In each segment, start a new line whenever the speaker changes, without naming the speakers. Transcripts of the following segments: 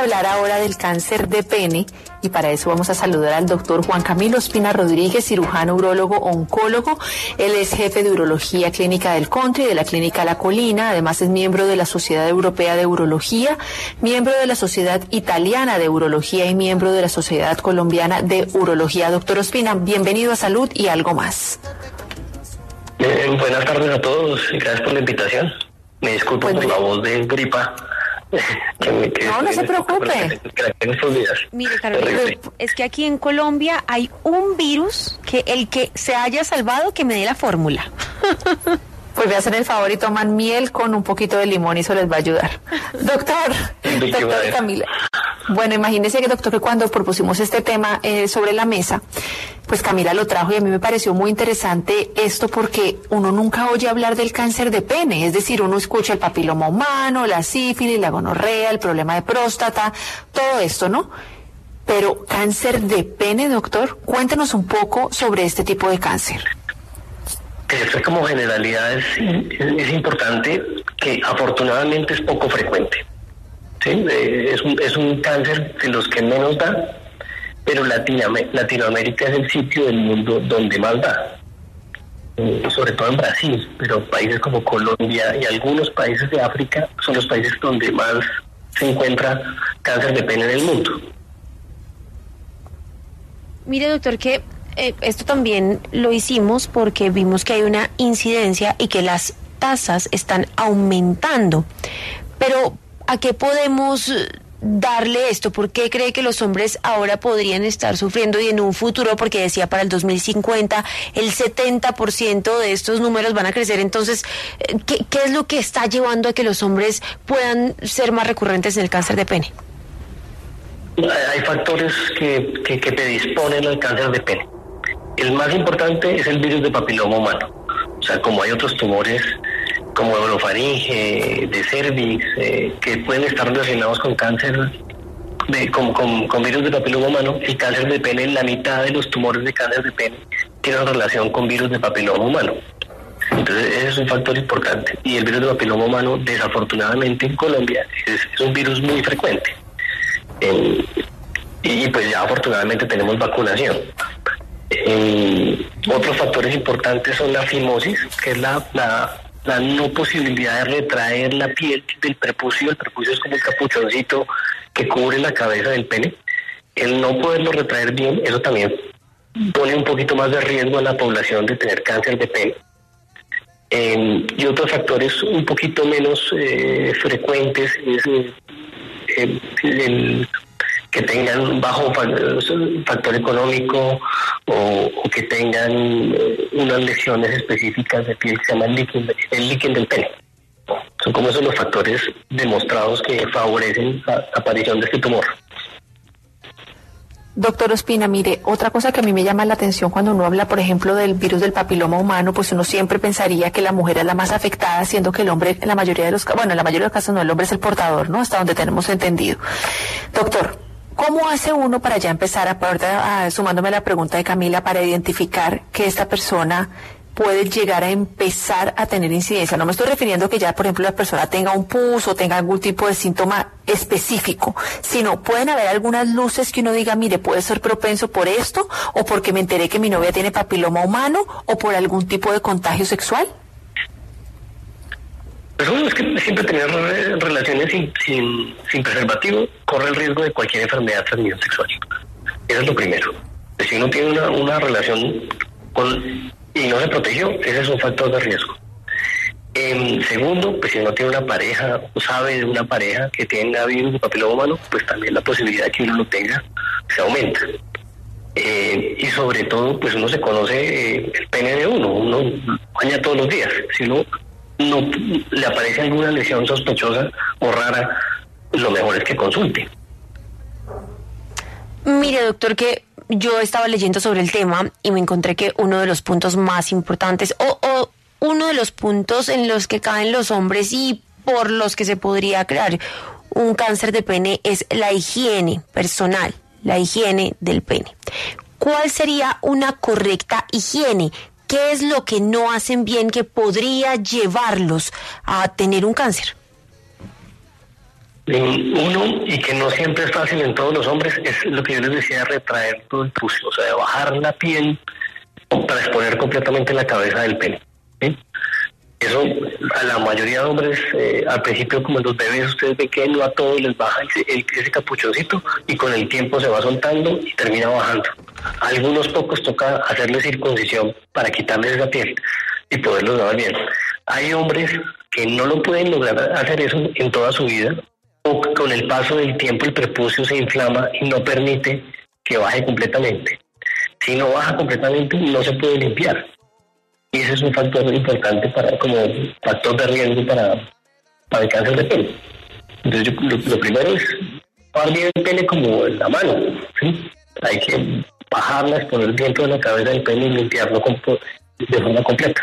hablar ahora del cáncer de pene y para eso vamos a saludar al doctor Juan Camilo Ospina Rodríguez, cirujano urólogo oncólogo. Él es jefe de urología clínica del Country, de la clínica La Colina. Además es miembro de la Sociedad Europea de Urología, miembro de la Sociedad Italiana de Urología y miembro de la Sociedad Colombiana de Urología. Doctor Ospina, bienvenido a Salud y Algo Más.
Buenas tardes a todos y gracias por la invitación. Me disculpo por la voz de gripa.
No se preocupe.
Mire, Carolina, es que aquí en Colombia hay un virus que el que se haya salvado que me dé la fórmula.
Pues me hacen el favor y toman miel con un poquito de limón y eso les va a ayudar. Doctor Camila. Bueno, imagínese que, doctor, que cuando propusimos este tema sobre la mesa, pues Camila lo trajo y a mí me pareció muy interesante esto porque uno nunca oye hablar del cáncer de pene, es decir, uno escucha el papiloma humano, la sífilis, la gonorrea, el problema de próstata, todo esto, ¿no? Pero cáncer de pene, doctor, cuéntenos un poco sobre este tipo de cáncer.
Eso como generalidad es importante que afortunadamente es poco frecuente. ¿Sí? Es un cáncer de los que menos da, pero Latinoamérica es el sitio del mundo donde más da, sobre todo en Brasil, pero países como Colombia y algunos países de África son los países donde más se encuentra cáncer de pene en el mundo.
Mire, doctor, que esto también lo hicimos porque vimos que hay una incidencia y que las tasas están aumentando, pero ¿a qué podemos darle esto? ¿Por qué cree que los hombres ahora podrían estar sufriendo y en un futuro, porque decía para el 2050 el 70% de estos números van a crecer? Entonces, ¿qué es lo que está llevando a que los hombres puedan ser más recurrentes en el cáncer de pene?
Hay factores que predisponen al cáncer de pene. El más importante es el virus de papiloma humano. O sea, como hay otros tumores como orofaringe, de cervix, que pueden estar relacionados con cáncer, con virus de papiloma humano, y cáncer de pene, la mitad de los tumores de cáncer de pene tienen relación con virus de papiloma humano. Entonces ese es un factor importante. Y el virus de papiloma humano, desafortunadamente en Colombia, es un virus muy frecuente. Y pues ya afortunadamente tenemos vacunación. Otros factores importantes son la fimosis, que es la no posibilidad de retraer la piel del prepucio. El prepucio es como el capuchoncito que cubre la cabeza del pene. El no poderlo retraer bien, eso también pone un poquito más de riesgo a la población de tener cáncer de pene. Y otros factores un poquito menos frecuentes es que tengan bajo factor económico o que tengan unas lesiones específicas de piel que se llaman el líquen del pene. Son como esos los factores demostrados que favorecen la aparición de este tumor.
Doctor Ospina, mire, otra cosa que a mí me llama la atención cuando uno habla, por ejemplo, del virus del papiloma humano, pues uno siempre pensaría que la mujer es la más afectada, siendo que el hombre, en la mayoría de los casos no, el hombre es el portador, ¿no? Hasta donde tenemos entendido. Doctor, ¿cómo hace uno para ya empezar, sumándome a la pregunta de Camila, para identificar que esta persona puede llegar a empezar a tener incidencia? No me estoy refiriendo que ya, por ejemplo, la persona tenga un pus o tenga algún tipo de síntoma específico, sino pueden haber algunas luces que uno diga, mire, puede ser propenso por esto, o porque me enteré que mi novia tiene papiloma humano, o por algún tipo de contagio sexual.
Pero uno es que siempre tener relaciones sin preservativo corre el riesgo de cualquier enfermedad de transmisión sexual. Eso es lo primero. Si uno tiene una relación y no se protegió, ese es un factor de riesgo. Segundo, pues si uno tiene una pareja o sabe de una pareja que tenga virus de papiloma humano, pues también la posibilidad de que uno lo tenga se aumenta. Y sobre todo, pues uno se conoce el pene de uno baña todos los días. Si uno no le aparece alguna lesión sospechosa o rara, lo mejor es que consulte.
Mire, doctor, que yo estaba leyendo sobre el tema y me encontré que uno de los puntos más importantes o uno de los puntos en los que caen los hombres y por los que se podría crear un cáncer de pene es la higiene personal, la higiene del pene. ¿Cuál sería una correcta higiene? ¿Qué es lo que no hacen bien que podría llevarlos a tener un cáncer?
Uno, y que no siempre es fácil en todos los hombres, es lo que yo les decía, retraer todo el prepucio, o sea, de bajar la piel para exponer completamente la cabeza del pene. ¿Sí? Eso a la mayoría de hombres, al principio como en los bebés, ustedes ven que no a todos les baja ese capuchoncito y con el tiempo se va soltando y termina bajando. A algunos pocos toca hacerle circuncisión para quitarles esa piel y poderlos lavar bien. Hay hombres que no lo pueden lograr hacer eso en toda su vida, o con el paso del tiempo el prepucio se inflama y no permite que baje completamente. Si no baja completamente, no se puede limpiar. Y ese es un factor importante como factor de riesgo para el cáncer de pene. Entonces, lo primero es lavar bien el pene como la mano, ¿sí? Hay que bajarla, exponer dentro de la cabeza del pene y limpiarlo de forma completa.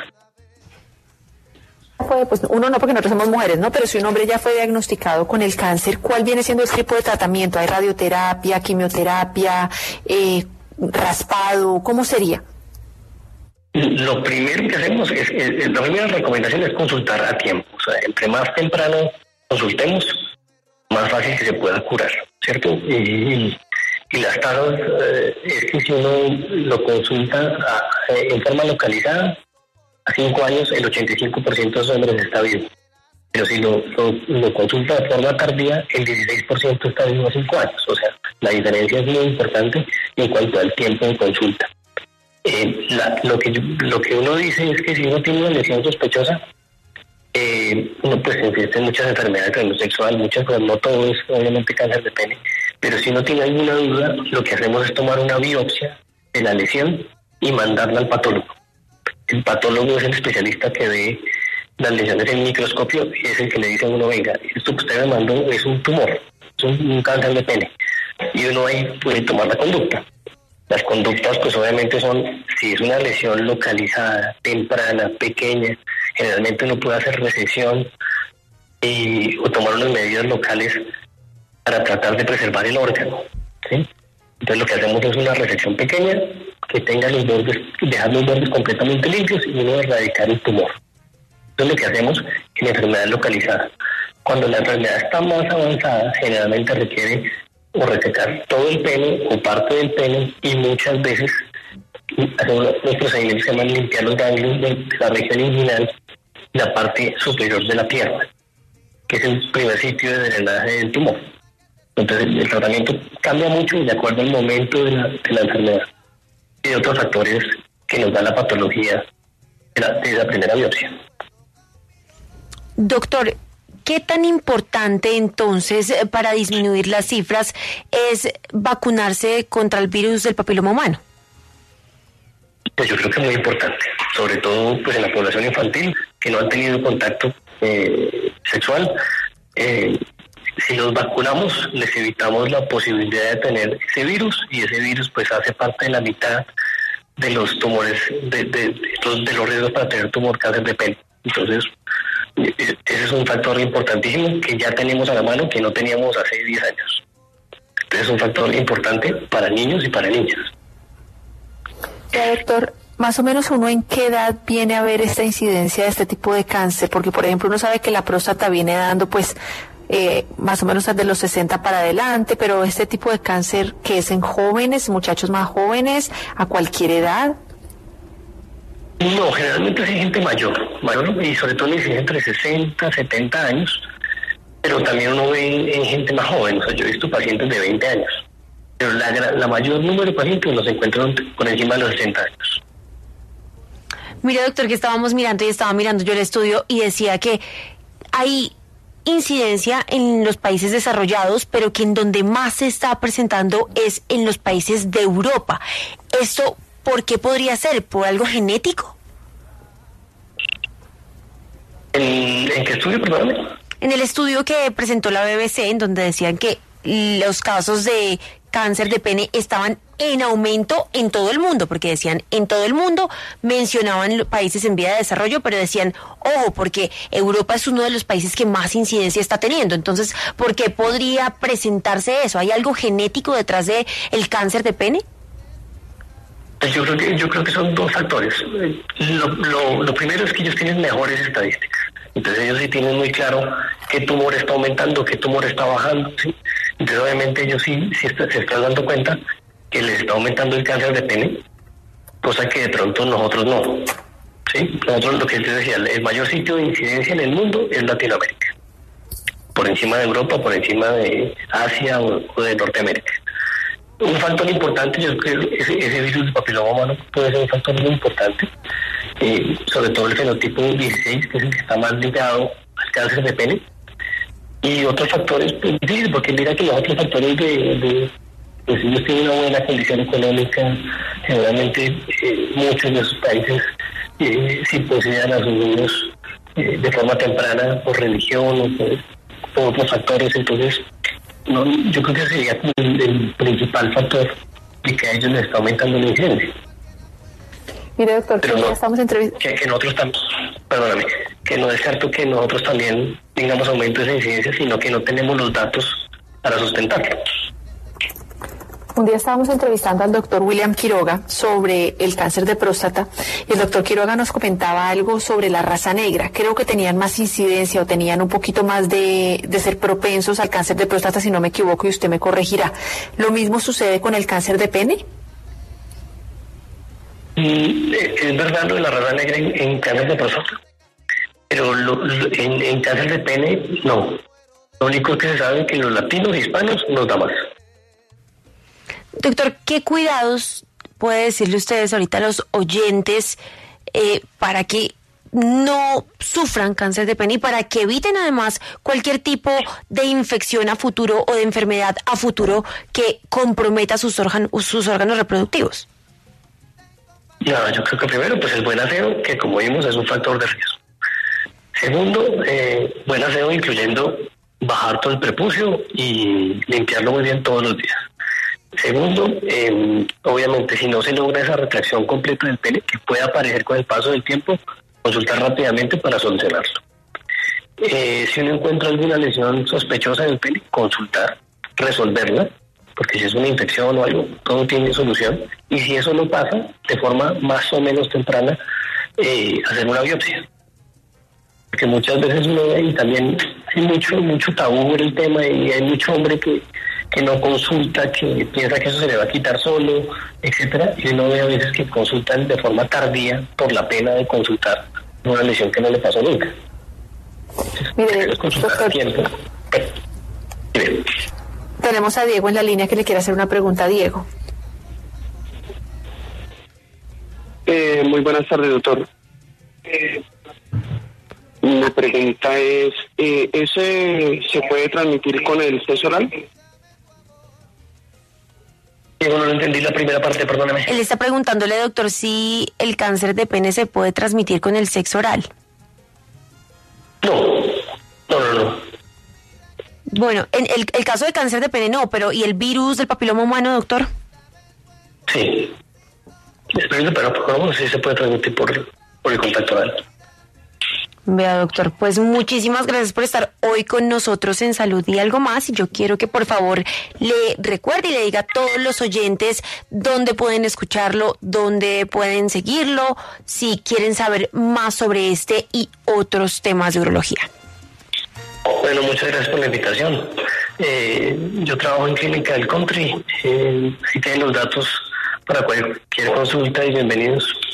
Pues uno no, porque nosotros somos mujeres, ¿no? Pero si un hombre ya fue diagnosticado con el cáncer, ¿cuál viene siendo el tipo de tratamiento? ¿Hay radioterapia, quimioterapia, raspado? ¿Cómo sería?
Lo primero que hacemos la primera recomendación es consultar a tiempo. O sea, entre más temprano consultemos, más fácil que se pueda curar, ¿cierto? Y las tasas es que si uno lo consulta en forma localizada, a 5 años el 85% de los hombres está vivo. Pero si lo consulta de forma tardía, el 16% está vivo a 5 años. O sea, la diferencia es muy importante en cuanto al tiempo de consulta. Lo que uno dice es que si uno tiene una lesión sospechosa, uno pues existen muchas enfermedades de transmisión sexual, muchas cosas, no todo es obviamente cáncer de pene, pero si uno tiene alguna duda, lo que hacemos es tomar una biopsia de la lesión y mandarla al patólogo. El patólogo es el especialista que ve las lesiones en microscopio y es el que le dice a uno, venga, esto que usted me mandó es un tumor, es un cáncer de pene, y uno ahí puede tomar la conducta. Las conductas, pues obviamente son, si es una lesión localizada, temprana, pequeña, generalmente uno puede hacer resección o tomar unas medidas locales para tratar de preservar el órgano, ¿sí? Entonces lo que hacemos es una resección pequeña que tenga los bordes, dejar los bordes completamente limpios y uno erradicar el tumor. Eso es lo que hacemos en enfermedades localizadas. Cuando la enfermedad está más avanzada, generalmente requiere o resecar todo el pene o parte del pene y muchas veces hacemos los procedimientos que se llaman limpiar los ganglios de la región inguinal, la parte superior de la pierna, que es el primer sitio de drenaje del tumor. Entonces el tratamiento cambia mucho de acuerdo al momento de la enfermedad y de otros factores que nos da la patología de la primera biopsia.
Doctor, ¿qué tan importante entonces para disminuir las cifras es vacunarse contra el virus del papiloma humano?
Pues yo creo que es muy importante, sobre todo pues en la población infantil que no han tenido contacto sexual. Si los vacunamos, les evitamos la posibilidad de tener ese virus y ese virus pues hace parte de la mitad de los tumores, de los riesgos para tener cáncer de pene. Entonces, ese es un factor importantísimo que ya tenemos a la mano que no teníamos hace 10 años. Entonces es un factor importante para niños y para niñas.
Doctor, más o menos uno en qué edad viene a ver esta incidencia de este tipo de cáncer, porque por ejemplo uno sabe que la próstata viene dando pues más o menos de los 60 para adelante, pero este tipo de cáncer que es en jóvenes, muchachos más jóvenes, a cualquier edad.
No, generalmente es gente mayor y sobre todo en entre 60, 70 años, pero también uno ve en gente más joven. O sea, yo he visto pacientes de 20 años, pero la mayor número de pacientes los encuentran por encima de los 60 años.
Mire, doctor, que estábamos mirando y estaba mirando yo el estudio y decía que hay incidencia en los países desarrollados, pero que en donde más se está presentando es en los países de Europa. ¿Esto por qué podría ser? ¿Por algo genético?
¿En qué estudio, perdón?
En el estudio que presentó la BBC, en donde decían que los casos de cáncer de pene estaban en aumento en todo el mundo, porque decían en todo el mundo, mencionaban países en vía de desarrollo, pero decían, ojo, porque Europa es uno de los países que más incidencia está teniendo. Entonces, ¿por qué podría presentarse eso? ¿Hay algo genético detrás de el cáncer de pene?
Pues yo creo que son dos factores. Lo primero es que ellos tienen mejores estadísticas. Entonces ellos sí tienen muy claro qué tumor está aumentando, qué tumor está bajando, ¿sí? Entonces obviamente ellos se están dando cuenta que les está aumentando el cáncer de pene, cosa que de pronto nosotros no, ¿sí? Nosotros, lo que yo decía, el mayor sitio de incidencia en el mundo es Latinoamérica, por encima de Europa, por encima de Asia o de Norteamérica. Un factor importante, yo creo que ese virus del papiloma humano puede ser un factor muy importante, sobre todo el fenotipo 16, que es el que está más ligado al cáncer de pene, y otros factores, pues, difíciles, porque mira que los otros factores pues ellos tienen una buena condición económica, seguramente muchos de esos países si posean a sus niños de forma temprana por religión o por otros factores, entonces no, yo creo que sería como el principal factor de que a ellos les está aumentando la incidencia.
Mire, doctor,
pero no,
estamos entrevistando.
Que nosotros perdóname, que no es cierto que nosotros también tengamos aumento de esa incidencia, sino que no tenemos los datos para sustentarlo.
Un día estábamos entrevistando al doctor William Quiroga sobre el cáncer de próstata y el doctor Quiroga nos comentaba algo sobre la raza negra. Creo que tenían más incidencia o tenían un poquito más de ser propensos al cáncer de próstata, si no me equivoco, y usted me corregirá. ¿Lo mismo sucede con el cáncer de pene?
Es verdad lo de la raza negra en cáncer de próstata, pero en cáncer de pene no. Lo único que se sabe es que los latinos e hispanos nos da más.
Doctor, ¿qué cuidados puede decirle ustedes ahorita a los oyentes para que no sufran cáncer de pene y para que eviten además cualquier tipo de infección a futuro o de enfermedad a futuro que comprometa sus órganos reproductivos?
No, yo creo que primero, pues el buen aseo, que como vimos es un factor de riesgo. Segundo, buen aseo incluyendo bajar todo el prepucio y limpiarlo muy bien todos los días. Segundo, obviamente si no se logra esa retracción completa del pene, que puede aparecer con el paso del tiempo, consultar rápidamente para solucionarlo. Si uno encuentra alguna lesión sospechosa en el pene, consultar, resolverla, porque si es una infección o algo, todo tiene solución. Y si eso no pasa, de forma más o menos temprana, hacer una biopsia. Porque muchas veces uno ve y también hay mucho tabú en el tema y hay mucho hombre que no consulta, que piensa que eso se le va a quitar solo, etcétera, y uno ve a veces que consultan de forma tardía por la pena de consultar una lesión que no le pasó nunca.
Mire,
consultar a tiempo.
Tenemos a Diego en la línea que le quiere hacer una pregunta a Diego.
Muy buenas tardes, doctor. Mi pregunta es, ¿ese se puede transmitir con el sexo oral?
Diego, no entendí la primera parte, perdóname.
Él está preguntándole, doctor, si el cáncer de pene se puede transmitir con el sexo oral.
No.
Bueno, en el caso de cáncer de pene no, pero ¿y el virus del papiloma humano, doctor?
Sí. Pero sí se puede transmitir por el contacto oral.
Vea, doctor, pues muchísimas gracias por estar hoy con nosotros en Salud y Algo Más. Y yo quiero que por favor le recuerde y le diga a todos los oyentes dónde pueden escucharlo, dónde pueden seguirlo, si quieren saber más sobre este y otros temas de urología.
Bueno, muchas gracias por la invitación. Yo trabajo en Clínica del Country. Si tienen los datos para cualquier consulta y bienvenidos.